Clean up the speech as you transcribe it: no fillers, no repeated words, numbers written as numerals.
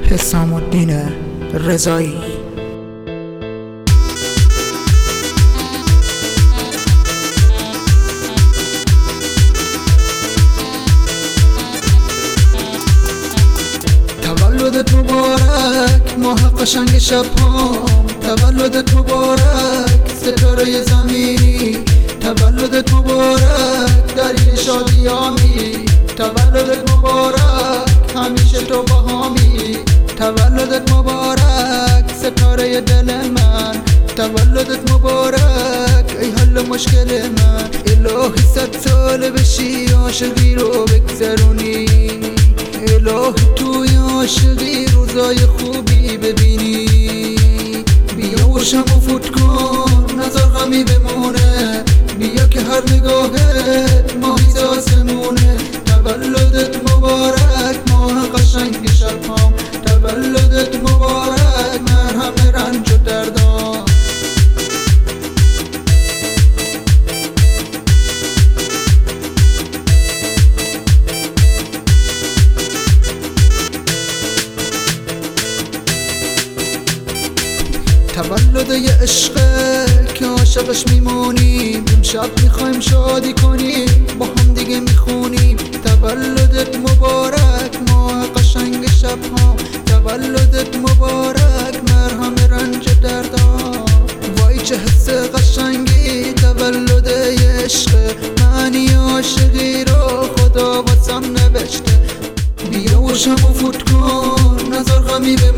حسام الدین رضایی. تولدت مبارک ماه قشنگ شب‌ها، تولدت مبارک ستاره زمینی، تولدت مبارک دلیل شادیامی، تولدت مبارک همیشه تو باهامی، تولدت مبارک ستاره دل من، تولدت مبارک ای حل مشکل من. الهی 100 ساله بشی عاشقی رو بگذرونی، الهی توی عاشقی روزای خوبی ببینی. بیا و شمو فوت کن نظر غمی بمونه، بیا که هر نگاهت ماهی آسمونه. تولدت مبارک ماه قشنگ شب‌هام، تولدت مبارک مرهم رنج و دردام. تولد یه عشقه که عاشقش میمونیم، امشب میخوایم شادی کنیم با هم دیگه میخونیم. تولدت مبارک ماه قشنگ شب‌ها، تولدت مبارک مرهم رنج دردها. وای چه حس قشنگی تولد یه عشقه، معنی عاشقی رو خدا واسم نوشته. بیا و شمو فوت کن نظر غمی به